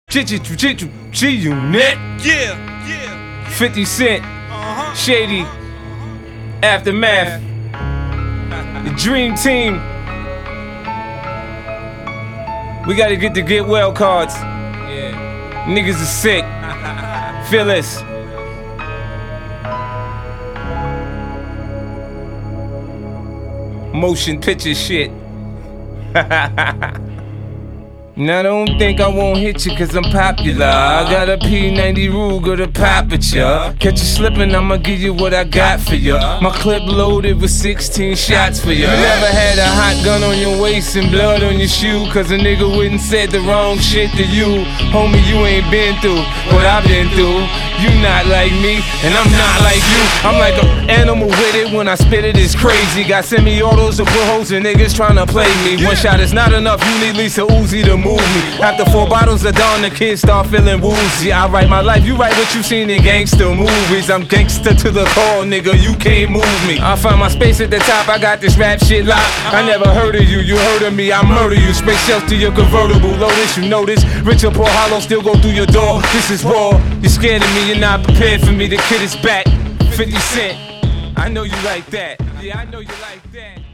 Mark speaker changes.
Speaker 1: G-Unit.
Speaker 2: Yeah.
Speaker 1: 50 Cent. Shady. Aftermath. The Dream Team. We gotta get the get well cards.
Speaker 2: Yeah.
Speaker 1: Niggas are sick. Feel us. Motion picture shit. Now don't think I won't hit you cause I'm popular. I got a P90 Ruger to pop at ya. Catch you slipping, I'ma give you what I got for ya. My clip loaded with 16 shots for ya. You never had a hot gun on your waist and blood on your shoe cause a nigga wouldn't said the wrong shit to you. Homie, you ain't been through what I've been through. You not like me, and I'm not like you. I'm like an animal with it, when I spit it, it's crazy. Got semi-autos to put holes in niggas tryna play me. One shot is not enough, you need Lisa Uzi to move me. After 4 bottles of Dawn, the kids start feeling woozy. I write my life, you write what you seen in gangster movies. I'm gangster to the core, nigga, you can't move me. I find my space at the top, I got this rap shit locked. I never heard of you, you heard of me, I murder you. Space shells to your convertible, lotus, you know this. Rich or poor, hollow, still go through your door. This is raw, you're scared of me, you're not prepared for me. The kid is back, 50 Cent. I know you like that. Yeah, I know you like that.